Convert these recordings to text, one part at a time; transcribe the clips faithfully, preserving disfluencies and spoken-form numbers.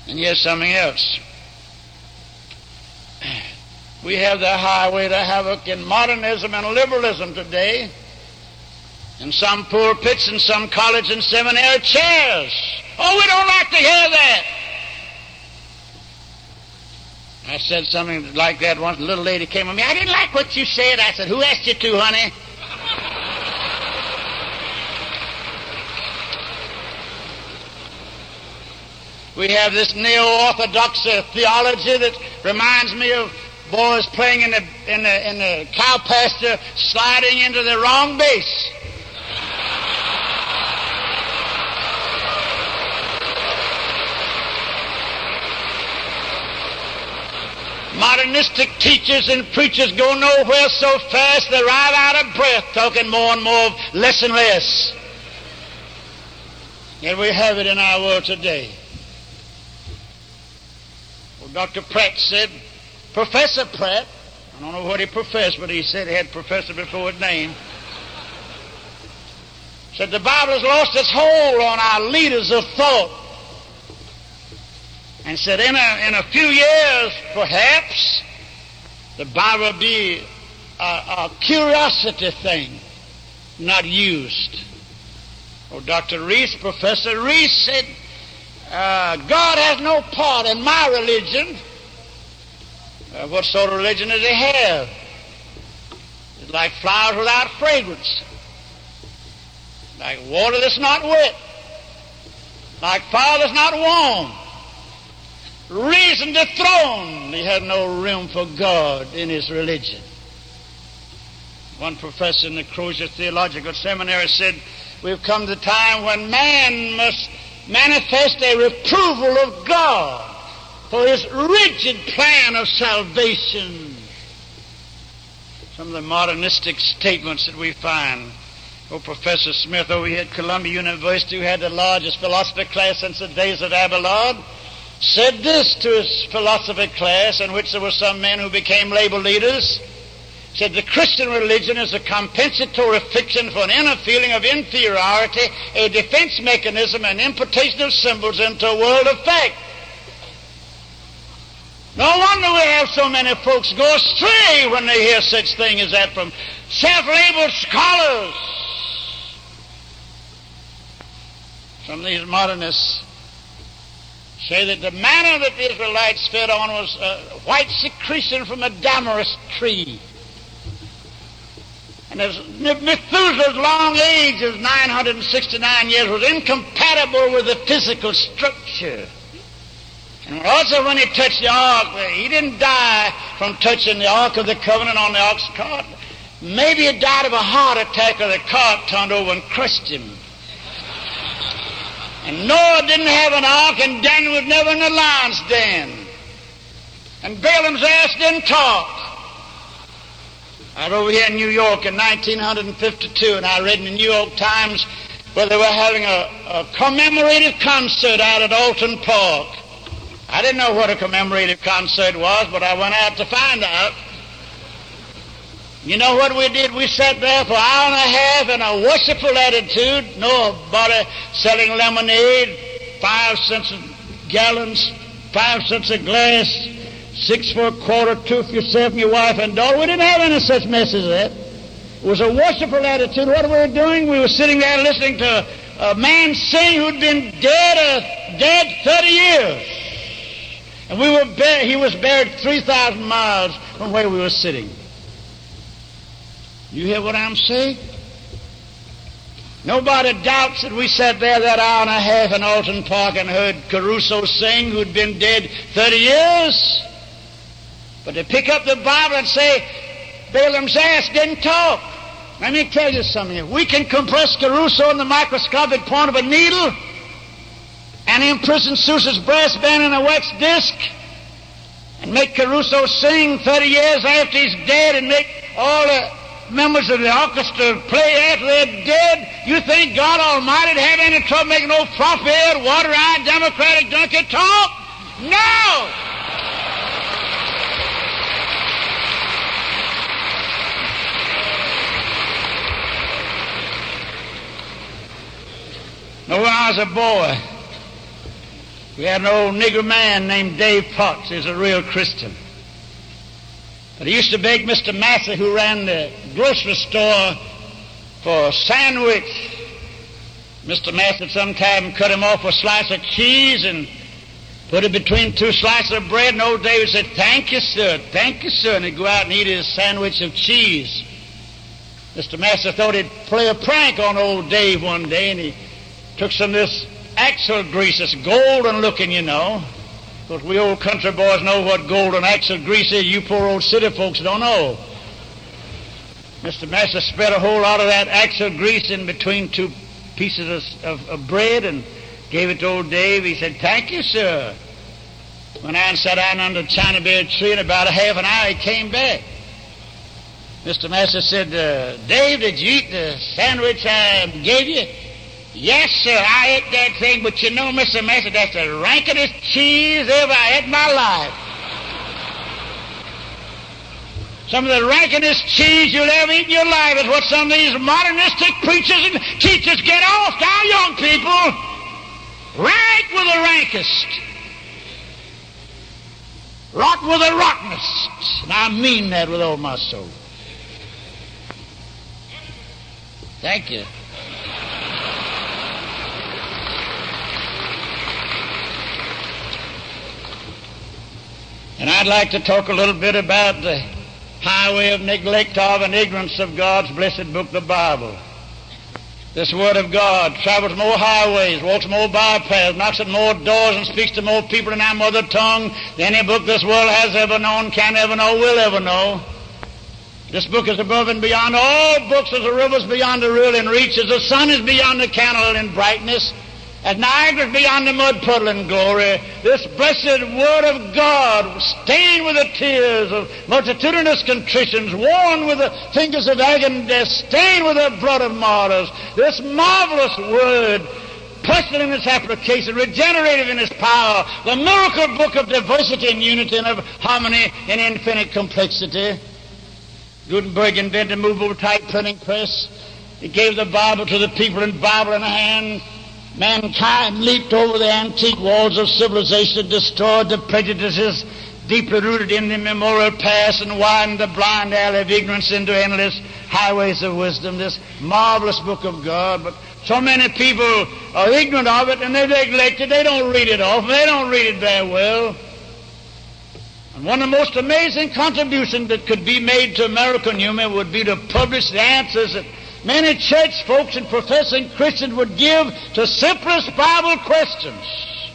And here's something else. We have the highway to havoc in modernism and liberalism today, in some pulpits and some college and seminary chairs. Oh, we don't like to hear that. I said something like that once. A little lady came to me. I didn't like what you said. I said, who asked you to, honey? We have this neo-orthodox theology that reminds me of boys playing in the, in the, in the cow pasture, sliding into the wrong base. Modernistic teachers and preachers go nowhere so fast they ride out of breath, talking more and more of less and less. And we have it in our world today. Well, Doctor Pratt said, Professor Pratt, I don't know what he professed, but he said he had professor before his name, said the Bible has lost its hold on our leaders of thought. And said in a, in a few years, perhaps, the Bible will be a, a curiosity thing, not used. Oh, Doctor Reese, Professor Reese said, uh, God has no part in my religion. Uh, what sort of religion does he have? It's like flowers without fragrance, like water that's not wet, like fire that's not warm. Reason dethroned. He had no room for God in his religion. One professor in the Crozier Theological Seminary said, we've come to the time when man must manifest a reproval of God for his rigid plan of salvation. Some of the modernistic statements that we find. Oh, Professor Smith over here at Columbia University, who had the largest philosophy class since the days of Abelard, said this to his philosophy class, in which there were some men who became labor leaders, said the Christian religion is a compensatory fiction for an inner feeling of inferiority, a defense mechanism, an importation of symbols into a world of fact. No wonder we have so many folks go astray when they hear such thing as that from self-labeled scholars. Some of these modernists say that the manna that the Israelites fed on was uh, white secretion from a damask tree. And as Methuselah's long age of nine hundred sixty-nine years was incompatible with the physical structure. And also when he touched the ark, he didn't die from touching the ark of the covenant on the ox cart. Maybe he died of a heart attack or the cart turned over and crushed him. And Noah didn't have an ark, and Daniel was never in the lion's den. And Balaam's ass didn't talk. I was over here in New York in nineteen fifty-two, and I read in the New York Times where they were having a, a commemorative concert out at Alton Park. I didn't know what a commemorative concert was, but I went out to find out. You know what we did? We sat there for an hour and a half in a worshipful attitude. Nobody selling lemonade, five cents a gallon, five cents a glass, six for a quarter, two for yourself and your wife and daughter. We didn't have any such mess as that. It was a worshipful attitude. What we were doing, we were sitting there listening to a man sing who'd been dead, uh, dead thirty years. And we were bur- he was buried three thousand miles from where we were sitting. You hear what I'm saying? Nobody doubts that we sat there that hour and a half in Alton Park and heard Caruso sing, who'd been dead thirty years. But to pick up the Bible and say, Balaam's ass didn't talk. Let me tell you something. We can compress Caruso in the microscopic point of a needle and imprison Sousa's brass band in a wax disc and make Caruso sing thirty years after he's dead and make all the members of the orchestra play after they're dead. You think God Almighty would have any trouble making old floppy-haired, water-eyed, Democratic donkey talk? No! No, when I was a boy, We had an old nigger man named Dave Potts. He was a real Christian. But he used to beg Mister Massey, who ran the grocery store, for a sandwich. Mister Massey sometimes cut him off a slice of cheese and put it between two slices of bread, and old Dave said, "Thank you, sir, thank you, sir," and he'd go out and eat his sandwich of cheese. Mister Massey thought he'd play a prank on old Dave one day, and he took some of this axle grease. It's golden looking, you know. Of course, we old country boys know what golden axle grease is. You poor old city folks don't know. Mister Massey spread a whole lot of that axle grease in between two pieces of, of, of bread and gave it to old Dave. He said, "Thank you, sir." Went out and sat down under the China Bear tree. In about a half an hour, he came back. Mister Massey said, uh, "Dave, did you eat the sandwich I gave you?" "Yes, sir, I ate that thing, but you know, Mister Massey, that's the rankest cheese ever I had in my life. Some of the rankest cheese you'll ever eat in your life is what some of these modernistic preachers and teachers get off to our young people. Rank with the rankest. Rot with the rottenest." And I mean that with all my soul. Thank you. And I'd like to talk a little bit about the highway of neglect of and ignorance of God's blessed book, the Bible. This Word of God travels more highways, walks more bypaths, knocks at more doors, and speaks to more people in our mother tongue than any book this world has ever known, can ever know, will ever know. This book is above and beyond all books, as the rivers beyond the rill in reach, as the sun is beyond the candle in brightness, as Niagara is beyond the mud puddle in glory. This blessed Word of God, stained with the tears of multitudinous contritions, worn with the fingers of agony and death, stained with the blood of martyrs, this marvelous Word, blessed in its application, regenerative in its power, the miracle book of diversity and unity and of harmony and infinite complexity. Gutenberg invented a movable type printing press. He gave the Bible to the people in Bible in hand. Mankind leaped over the antique walls of civilization and destroyed the prejudices deeply rooted in the immemorial past and widened the blind alley of ignorance into endless highways of wisdom. This marvelous book of God. But so many people are ignorant of it and they neglect it. They don't read it often. They don't read it very well. And one of the most amazing contributions that could be made to American humor would be to publish the answers that many church folks and professing Christians would give to simplest Bible questions.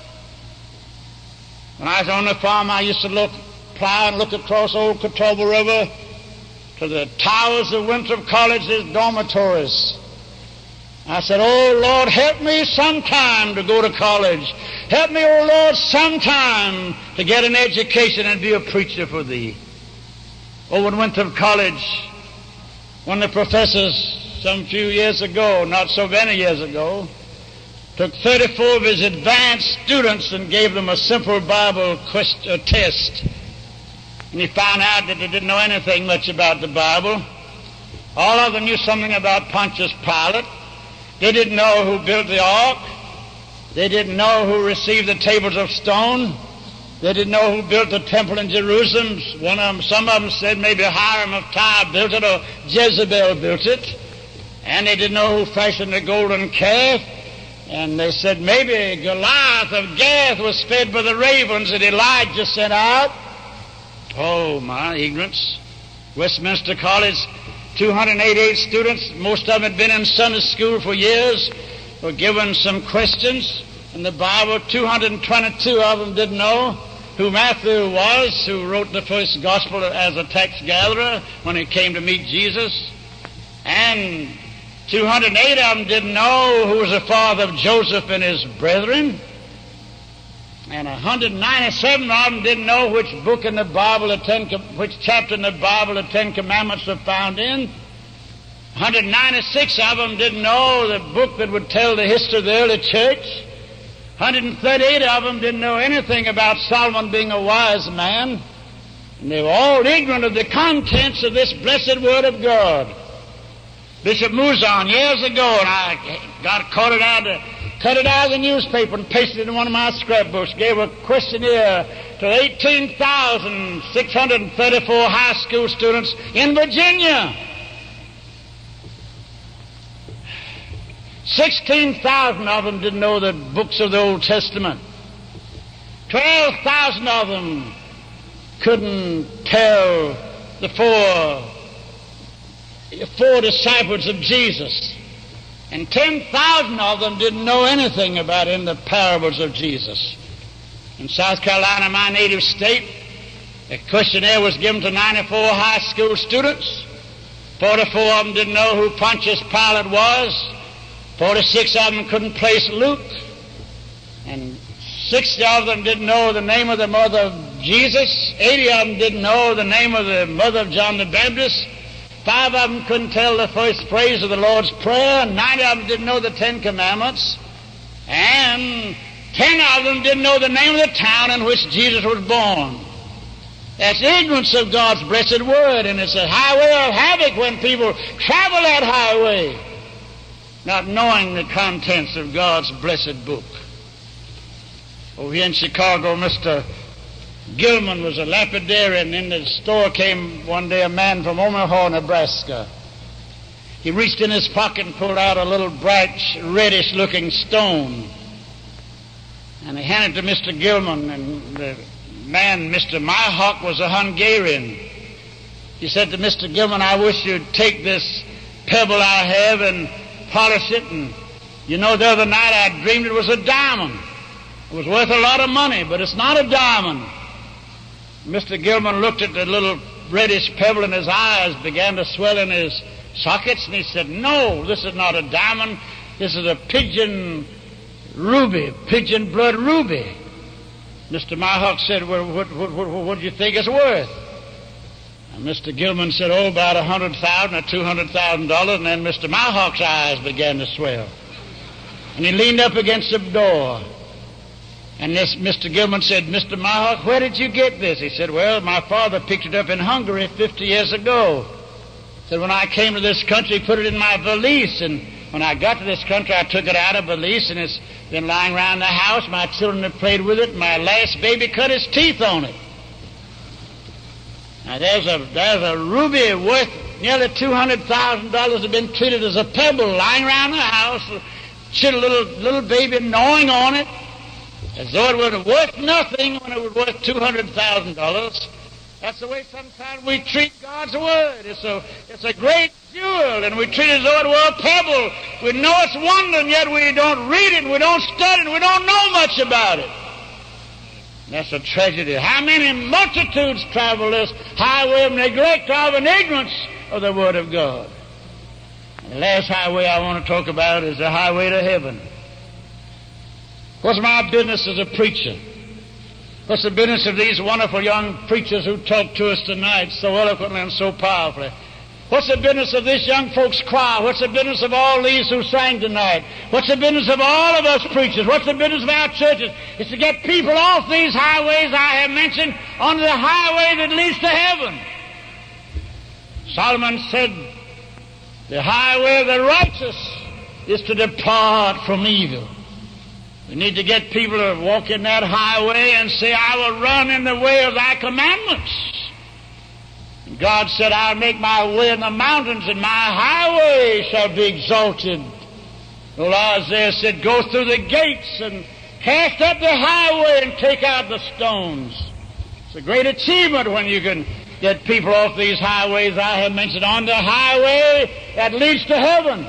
When I was on the farm, I used to look, plow and look across old Catawba River to the towers of Winthrop College's dormitories. I said, "Oh, Lord, help me sometime to go to college. Help me, oh, Lord, sometime to get an education and be a preacher for Thee." Over at Winthrop College, one of the professors some few years ago, not so many years ago, took thirty-four of his advanced students and gave them a simple Bible quest- uh, test. And he found out that they didn't know anything much about the Bible. All of them knew something about Pontius Pilate. They didn't know who built the ark. They didn't know who received the tables of stone. They didn't know who built the temple in Jerusalem. One of them, some of them said maybe Hiram of Tyre built it or Jezebel built it. And they didn't know who fashioned the golden calf. And they said maybe Goliath of Gath was fed by the ravens that Elijah sent out. Oh, my ignorance. Westminster College, two hundred eighty-eight students, most of them had been in Sunday school for years, were given some questions in the Bible. two hundred twenty-two of them didn't know who Matthew was, who wrote the first gospel as a tax gatherer when he came to meet Jesus. And two hundred eight of them didn't know who was the father of Joseph and his brethren. And one hundred ninety-seven of them didn't know which book in the Bible, the ten, which chapter in the Bible the Ten Commandments are found in. one hundred ninety-six of them didn't know the book that would tell the history of the early church. one hundred thirty-eight of them didn't know anything about Solomon being a wise man. And they were all ignorant of the contents of this blessed Word of God. Bishop Mouzon, years ago, and I got caught it out to cut it out of the newspaper and pasted it in one of my scrapbooks, gave a questionnaire to eighteen thousand six hundred thirty-four high school students in Virginia. sixteen thousand of them didn't know the books of the Old Testament. twelve thousand of them couldn't tell the four, four disciples of Jesus. And ten thousand of them didn't know anything about in the parables of Jesus. In South Carolina, my native state, a questionnaire was given to ninety-four high school students. forty-four of them didn't know who Pontius Pilate was. forty-six of them couldn't place Luke. And sixty of them didn't know the name of the mother of Jesus. eighty of them didn't know the name of the mother of John the Baptist. Five of them couldn't tell the first phrase of the Lord's Prayer. Ninety of them didn't know the Ten Commandments. And ten of them didn't know the name of the town in which Jesus was born. That's ignorance of God's blessed word, and it's a highway of havoc when people travel that highway, not knowing the contents of God's blessed book. Over here in Chicago, Mister Gilman was a lapidarian. In the store came one day a man from Omaha, Nebraska. He reached in his pocket and pulled out a little bright, reddish-looking stone. And he handed it to Mister Gilman, and the man, Mister Myhawk, was a Hungarian. He said to Mister Gilman, "I wish you'd take this pebble I have and polish it. And you know, the other night I dreamed it was a diamond. It was worth a lot of money, but it's not a diamond." Mister Gilman looked at the little reddish pebble, and his eyes began to swell in his sockets, and he said, "No, this is not a diamond. This is a pigeon ruby, pigeon blood ruby." Mister Myhawk said, "Well, what, what, what, what do you think it's worth?" And Mister Gilman said, "Oh, about a hundred thousand or two hundred thousand dollars." And then Mister Myhawk's eyes began to swell, and he leaned up against the door. And this Mister Gilman said, "Mister Myhawk, where did you get this?" He said, "Well, my father picked it up in Hungary fifty years ago. He said, when I came to this country, he put it in my valise, and when I got to this country, I took it out of the valise, and it's been lying around the house. My children have played with it, and my last baby cut his teeth on it." Now, there's a, there's a ruby worth nearly two hundred thousand dollars have been treated as a pebble lying around the house, a little, little baby gnawing on it, as though it was worth nothing when it was worth two hundred thousand dollars. That's the way sometimes we treat God's Word. It's a, it's a great jewel, and we treat it as though it were a pebble. We know it's wonder, and yet we don't read it, and we don't study it, and we don't know much about it. And that's a tragedy. How many multitudes travel this highway of neglect, of and ignorance of the Word of God? And the last highway I want to talk about is the highway to heaven. What's my business as a preacher? What's the business of these wonderful young preachers who talk to us tonight so eloquently and so powerfully? What's the business of this young folks' choir? What's the business of all these who sang tonight? What's the business of all of us preachers? What's the business of our churches? It's to get people off these highways I have mentioned onto the highway that leads to heaven. Solomon said, "The highway of the righteous is to depart from evil." We need to get people to walk in that highway and say, "I will run in the way of thy commandments." And God said, "I'll make my way in the mountains, and my highway shall be exalted." Well, Isaiah said, "Go through the gates and cast up the highway and take out the stones." It's a great achievement when you can get people off these highways I have mentioned on the highway that leads to heaven.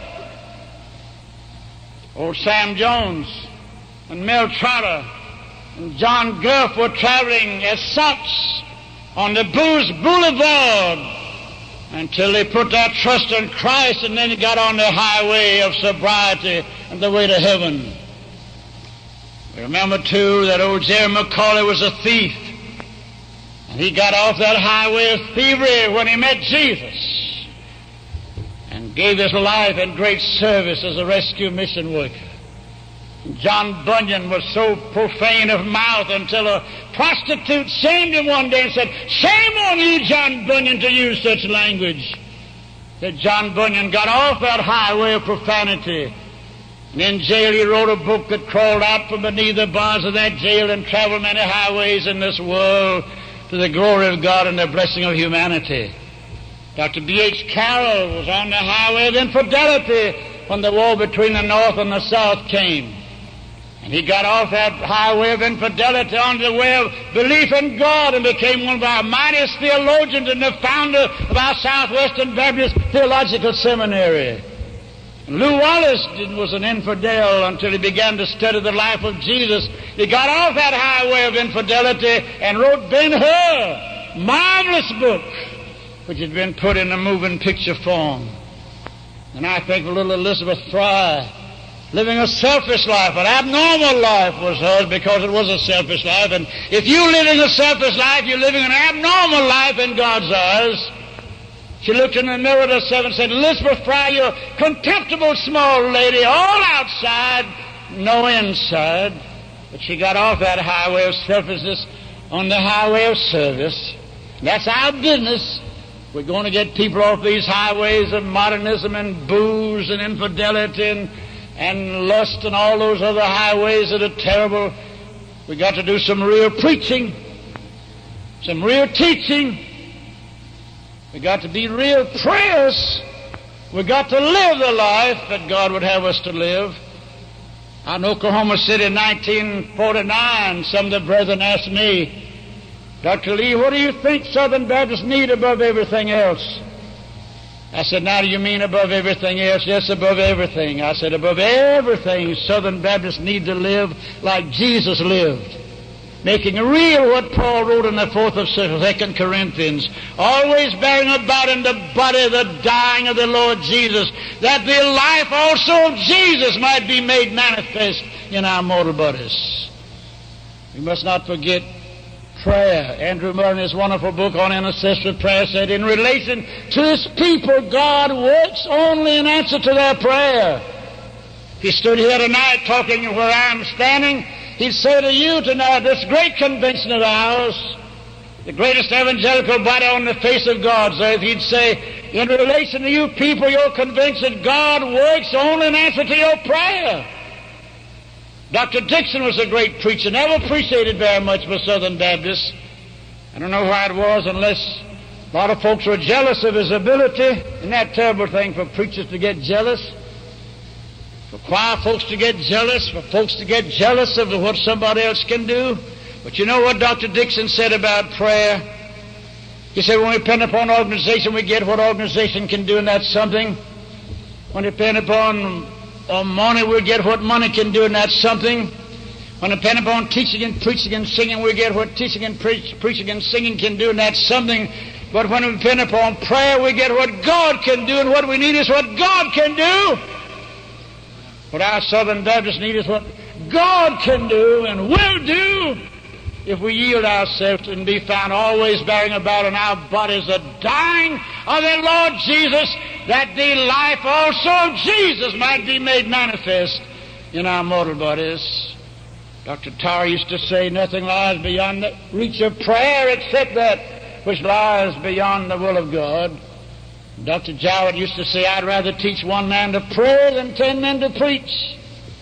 Old Sam Jones and Mel Trotter and John Gulf were traveling as such on the Booze Boulevard until they put their trust in Christ, and then they got on the highway of sobriety and the way to heaven. Remember, too, that old Jerry McCauley was a thief, and he got off that highway of thievery when he met Jesus and gave his life in great service as a rescue mission worker. John Bunyan was so profane of mouth until a prostitute shamed him one day and said, "Shame on you, John Bunyan, to use such language." That John Bunyan got off that highway of profanity And in jail he wrote a book that crawled out from beneath the bars of that jail and traveled many highways in this world to the glory of God and the blessing of humanity. Doctor B H Carroll was on the highway of infidelity when the war between the North and the South came. And he got off that highway of infidelity onto the way of belief in God and became one of our mightiest theologians and the founder of our Southwestern Baptist Theological Seminary. And Lew Wallace was an infidel until he began to study the life of Jesus. He got off that highway of infidelity and wrote Ben-Hur, marvelous book, which had been put in a moving picture form. And I think of little Elizabeth Fry, living a selfish life, an abnormal life was hers because it was a selfish life. And if you're living a selfish life, you're living an abnormal life in God's eyes. She looked in the mirror at herself and said, Elizabeth Fry, you're a contemptible small lady, all outside, no inside. But she got off that highway of selfishness on the highway of service. That's our business. We're going to get people off these highways of modernism and booze and infidelity and, and lust and all those other highways that are terrible. We've got to do some real preaching, some real teaching. We've got to be real prayers. We've got to live the life that God would have us to live. Out in Oklahoma City in nineteen forty-nine, some of the brethren asked me, Doctor Lee, what do you think Southern Baptists need above everything else? I said, now do you mean above everything else? Yes, above everything. I said, above everything, Southern Baptists need to live like Jesus lived, making real what Paul wrote in the fourth of Second Corinthians, always bearing about in the body the dying of the Lord Jesus, that the life also of Jesus might be made manifest in our mortal bodies. We must not forget prayer. Andrew Murray, in his wonderful book on intercessory prayer, said, in relation to his people, God works only in answer to their prayer. If he stood here tonight talking where I'm standing, he'd say to you tonight, this great convention of ours, the greatest evangelical body on the face of God's earth, he'd say, in relation to you people, you're convinced that God works only in answer to your prayer. Doctor Dixon was a great preacher, never appreciated very much by Southern Baptists. I don't know why it was, unless a lot of folks were jealous of his ability. Isn't that a terrible thing for preachers to get jealous? For choir folks to get jealous, for folks to get jealous of what somebody else can do. But you know what Doctor Dixon said about prayer? He said, when we depend upon organization, we get what organization can do, and that's something. When we depend upon uh, money, we get what money can do, and that's something. When we depend upon teaching and preaching and singing, we get what teaching and preach, preaching and singing can do, and that's something. But when we depend upon prayer, we get what God can do, and what we need is what God can do. What our Southern Baptists need is what God can do and will do if we yield ourselves and be found always bearing about in our bodies the dying of the Lord Jesus, that the life also of Jesus might be made manifest in our mortal bodies. Doctor Tower used to say, nothing lies beyond the reach of prayer except that which lies beyond the will of God. Doctor Jowett used to say, I'd rather teach one man to pray than ten men to preach.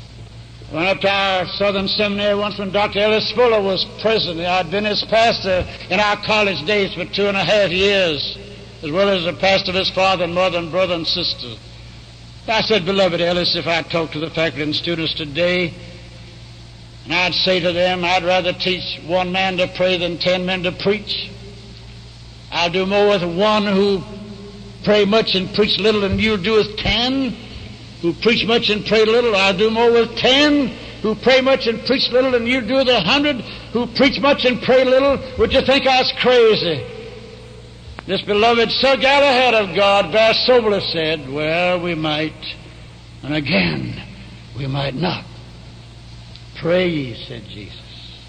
I went up to our Southern Seminary once when Doctor Ellis Fuller was president. I'd been his pastor in our college days for two and a half years, as well as the pastor of his father and mother and brother and sister. I said, beloved Ellis, if I talk to the faculty and students today, and I'd say to them, I'd rather teach one man to pray than ten men to preach. I'll do more with one who pray much and preach little than you'll do with ten who preach much and pray little. I'll do more with ten who pray much and preach little than you'll do with a hundred who preach much and pray little. Would you think I was crazy? This beloved Sir Galahad of God very soberly said, well, we might, and again, we might not. Pray ye, said Jesus.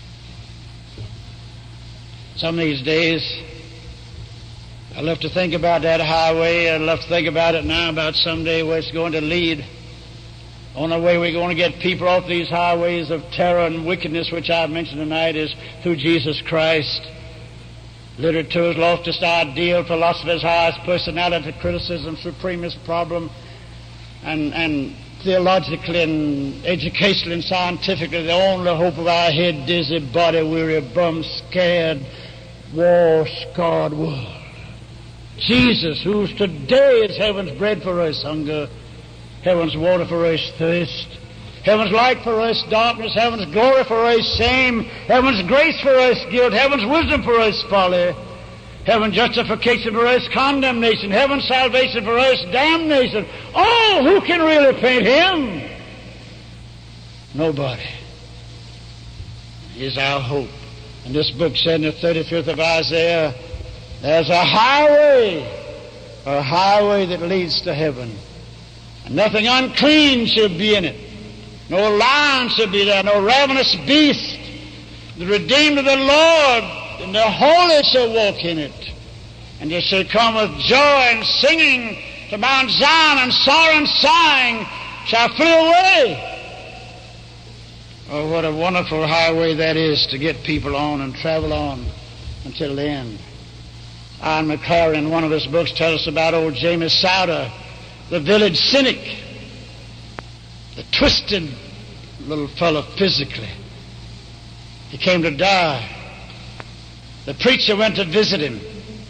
Some of these days, I love to think about that highway. I love to think about it now, about someday where it's going to lead. On the way we're going to get people off these highways of terror and wickedness, which I've mentioned tonight, is through Jesus Christ. Literature's loftiest ideal, philosophy's highest personality, criticism, supremest problem, and, and theologically and educationally and scientifically, the only hope of our head, dizzy, body weary, bum scared, war-scarred world. Jesus, who's today is heaven's bread for us, hunger, heaven's water for us, thirst, heaven's light for us, darkness, heaven's glory for us, shame, heaven's grace for us, guilt, heaven's wisdom for us, folly, heaven's justification for us, condemnation, heaven's salvation for us, damnation. Oh, who can really paint him? Nobody. He's our hope. And this book said in the thirty-fifth of Isaiah, there's a highway, a highway that leads to heaven. And nothing unclean shall be in it. No lion shall be there, no ravenous beast. The redeemed of the Lord and the holy shall walk in it. And they shall come with joy and singing to Mount Zion, and sorrow and sighing shall flee away. Oh, what a wonderful highway that is to get people on and travel on until the end. Ian McLaren, in one of his books, tells us about old James Souter, the village cynic, the twisted little fellow physically. He came to die. The preacher went to visit him.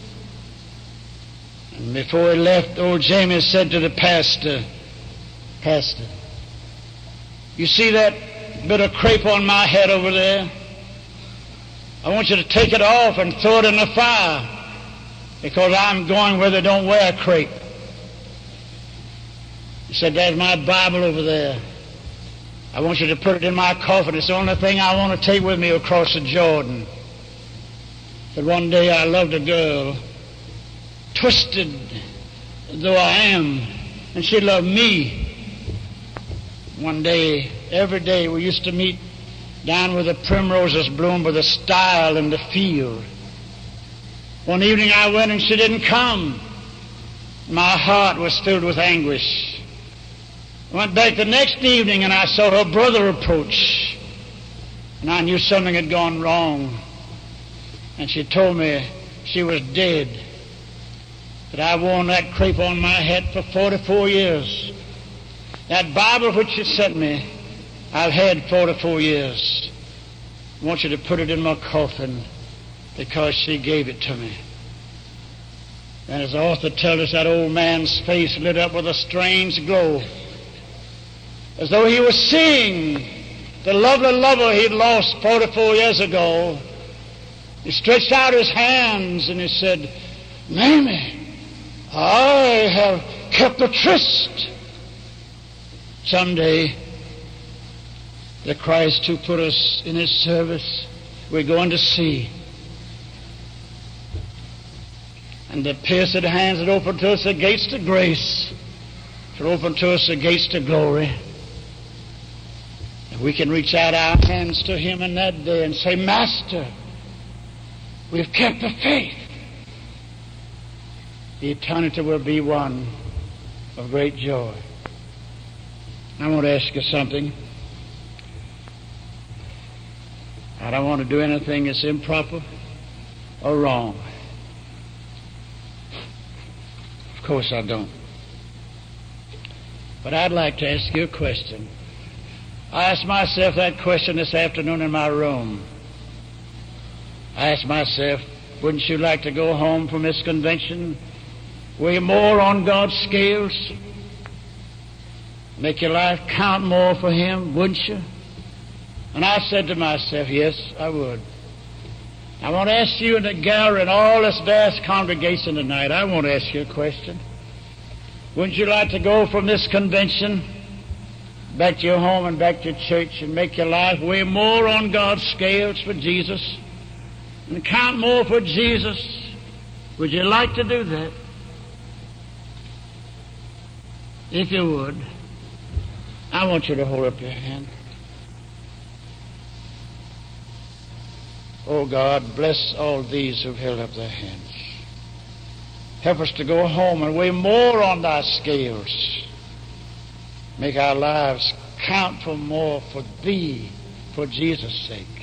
And before he left, old James said to the pastor, Pastor, you see that bit of crepe on my head over there? I want you to take it off and throw it in the fire, because I'm going where they don't wear crepe. He said, there's my Bible over there. I want you to put it in my coffin. It's the only thing I want to take with me across the Jordan. But one day I loved a girl, twisted though I am, and she loved me. One day, every day, we used to meet down where the primroses bloom by the stile in the field. One evening I went and she didn't come. My heart was filled with anguish. I went back the next evening and I saw her brother approach. And I knew something had gone wrong. And she told me she was dead. But I worn that crepe on my head for forty-four years. That Bible which she sent me, I've had forty-four years. I want you to put it in my coffin because she gave it to me. And as the author tells us, that old man's face lit up with a strange glow, as though he was seeing the lovely lover he'd lost forty-four years ago. He stretched out his hands and he said, Mamie, I have kept the tryst. Someday, the Christ who put us in his service, we're going to see. And the pierced hands that open to us the gates to grace shall open to us the gates to glory. And we can reach out our hands to him in that day and say, Master, we've kept the faith. The eternity will be one of great joy. I want to ask you something. I don't want to do anything that's improper or wrong. Of course I don't. But I'd like to ask you a question. I asked myself that question this afternoon in my room. I asked myself, wouldn't you like to go home from this convention, weigh more on God's scales, make your life count more for him, wouldn't you? And I said to myself, yes, I would. I want to ask you in the gallery and all this vast congregation tonight, I want to ask you a question. Wouldn't you like to go from this convention back to your home and back to your church and make your life weigh more on God's scales for Jesus and count more for Jesus? Would you like to do that? If you would, I want you to hold up your hand. Oh God, bless all these who've held up their hands. Help us to go home and weigh more on thy scales. Make our lives count for more for thee, for Jesus' sake.